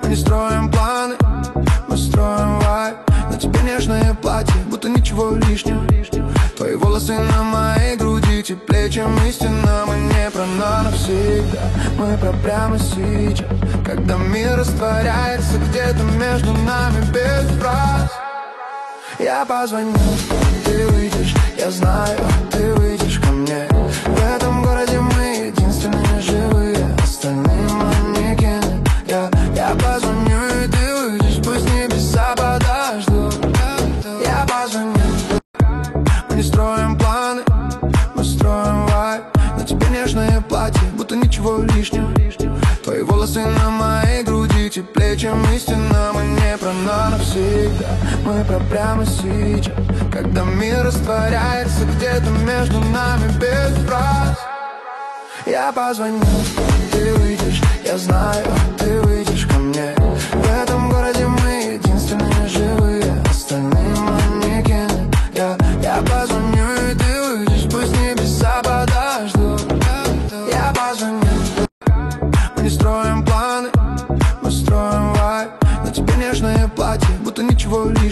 не строим планы, мы строим вайб. На тебе нежное платье, будто ничего лишнего. Твои волосы на моей груди теплее, чем истина. Мы не про навсегда, мы про прямо сейчас. Когда мир растворяется где-то между нами без фраз. Я позвоню, ты выйдешь, я знаю, ты выйдешь ко мне. В этом городе мы единственные живые, остальные манекены. Я позвоню, и ты выйдешь, пусть небеса подождут. Я позвоню. Мы не строим планы, мы строим вайб. На тебе нежное платье, будто ничего лишнего. Твои волосы на моей груди теплее, чем истина. Мы не про навсегда, мы про прямо сейчас. Когда мир растворяется где-то между нами без фраз. Я позвоню, ты выйдешь, я знаю, ты выйдешь ко мне. В этом городе мы единственные живые, остальные манекены. Я позвоню, и ты выйдешь, пусть небеса подождут. Я позвоню. Мы не строим планы, мы строим вайб. На тебе нежное платье, будто ничего лишнего.